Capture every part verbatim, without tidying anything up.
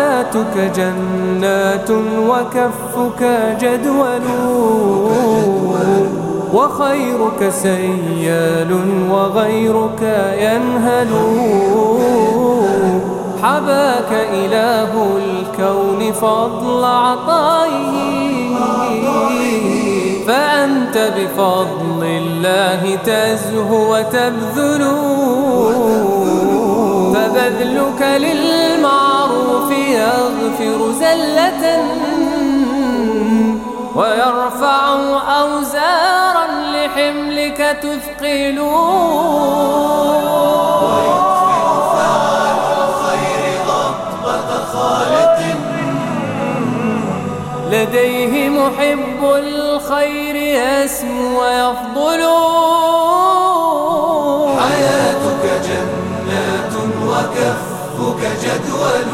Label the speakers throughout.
Speaker 1: حياتك جنات وكفك جدول، وخيرك سيال وغيرك ينهل. حباك إله الكون فضل عطائه، فأنت بفضل الله تزهو وتبذل. فبذلك للمعروف يغفر زلة، ويرفع أوزارا لحملك تثقل. لديه محب الخير يسمو ويفضل.
Speaker 2: حياتك جنات وكفك جدول،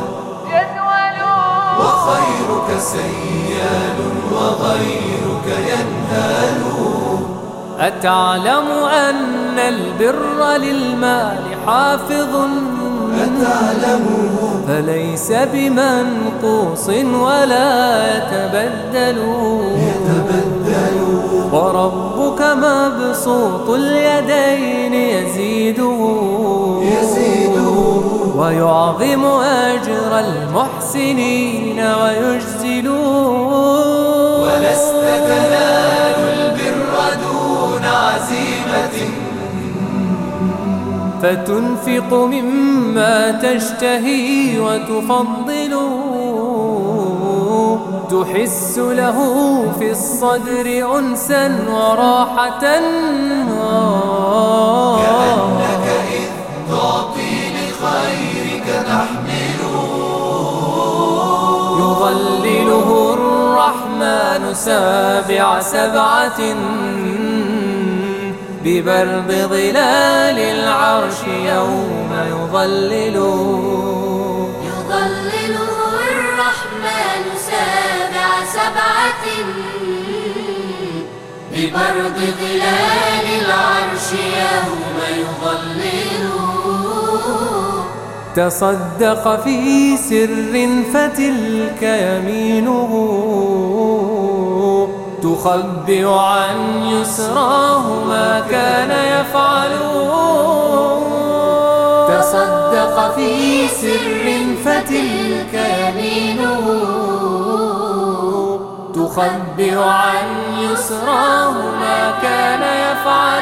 Speaker 2: وخيرك سيال وغيرك ينهال.
Speaker 1: أتعلم أن البر للمال حافظ،
Speaker 2: أتعلمه
Speaker 1: فليس بمنقوص ولا يتبدل. وربك مبسوط اليدين يزيده، ويعظم أجر المحسنين ويجزل.
Speaker 2: ولست تنال البر دون عزيمة،
Speaker 1: فتنفق مما تشتهي وتفضل. تحس له في الصدر أنسا وراحة،
Speaker 2: كأنك إذ تعطي لخيرك تحمل.
Speaker 1: يظلله الرحمن سابع سبعة، ببرد ظلال العرش يوم يظلل.
Speaker 3: يظلله الرحمن سابع سبعة، ببرد ظلال العرش يوم يظلل.
Speaker 1: تصدق في سر فتلك يمينه، تخبئ عن يسراه ما كان يفعل. تصدق في سر فتلك يمينه، تخبئ عن يسراه ما كان يفعل.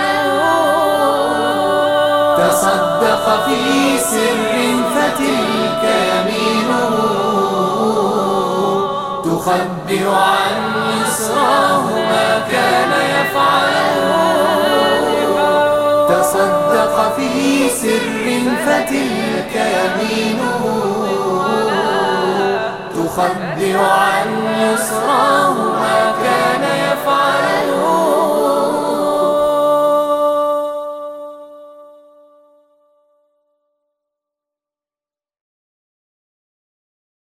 Speaker 1: تصدق في سر فتلك يمينه، تخبئ عن يسراه ما كان يفعل. تصدق في سر فتلك يمينه، تخبئ عن يسراه